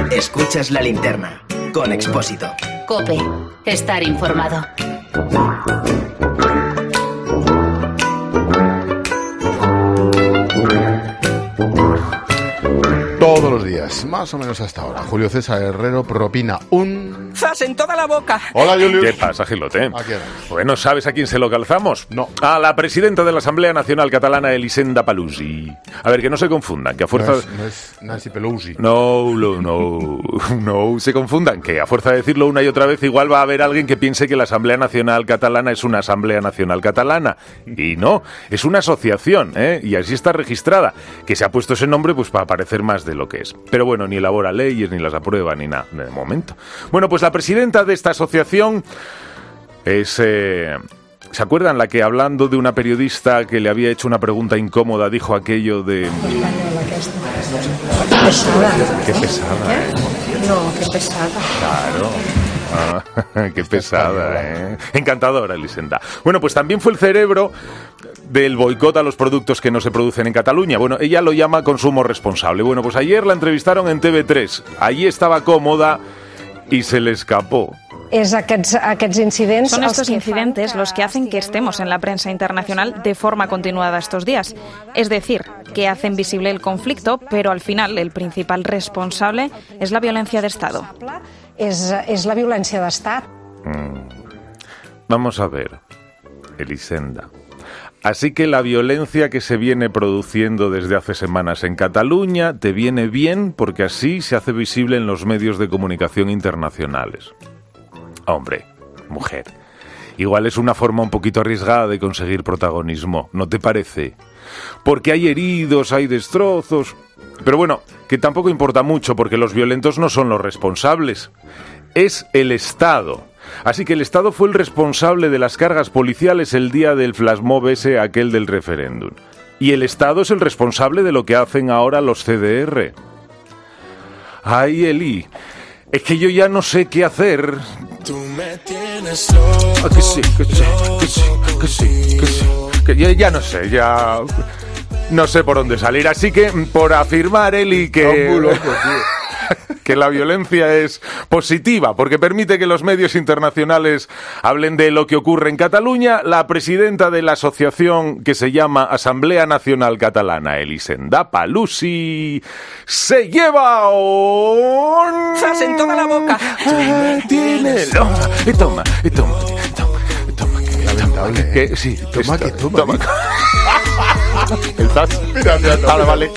Escuchas La Linterna, con Expósito. COPE. Estar informado. Todos los días, más o menos hasta ahora, Julio César Herrero propina un... ¡zas en toda la boca! Hola, Julius. ¿Qué pasa, Gilote? Aquí andamos. Bueno, ¿sabes a quién se lo calzamos? No. A la presidenta de la Asamblea Nacional Catalana, Elisenda Paluzi. A ver, que no se confundan, que a fuerza... No es Nancy Pelosi. No, se confundan, que a fuerza de decirlo una y otra vez igual va a haber alguien que piense que la Asamblea Nacional Catalana es una Asamblea Nacional Catalana. Y no, es una asociación, y así está registrada, que se ha puesto ese nombre pues para parecer más de lo que es. Pero bueno, ni elabora leyes, ni las aprueba, ni nada, de momento. Bueno, pues la presidenta de esta asociación es... ¿Se acuerdan la que, hablando de una periodista que le había hecho una pregunta incómoda, dijo aquello de... Qué pesada, ¿eh? No, qué pesada. Claro. Qué pesada, ¿eh? Encantadora, Elisenda. Bueno, pues también fue el cerebro del boicot a los productos que no se producen en Cataluña. Bueno, ella lo llama consumo responsable. Bueno, pues ayer la entrevistaron en TV3. Allí estaba cómoda y se le escapó. Son estos incidentes los que hacen que estemos en la prensa internacional de forma continuada estos días. Es decir, que hacen visible el conflicto, pero al final el principal responsable es la violencia de Estado. Es la violencia de Estado. Vamos a ver, Elisenda. Así que la violencia que se viene produciendo desde hace semanas en Cataluña te viene bien porque así se hace visible en los medios de comunicación internacionales. Hombre, mujer, igual es una forma un poquito arriesgada de conseguir protagonismo, ¿no te parece? Porque hay heridos, hay destrozos... Pero bueno, que tampoco importa mucho porque los violentos no son los responsables. Es el Estado. Así que el Estado fue el responsable de las cargas policiales el día del flashmob ese, aquel del referéndum. Y el Estado es el responsable de lo que hacen ahora los CDR. Ay, Eli, es que yo ya no sé qué hacer. Tú me tienes loco, Que ya no sé, ya... No sé por dónde salir, así que por afirmar, Eli, que la violencia es positiva, porque permite que los medios internacionales hablen de lo que ocurre en Cataluña, la presidenta de la asociación que se llama Asamblea Nacional Catalana, Elisenda Paluzi, se lleva un... ¡zas en toda la boca! Toma. Lamentable. Que sí, Toma. ¿Estás? Mira, Ahora vale.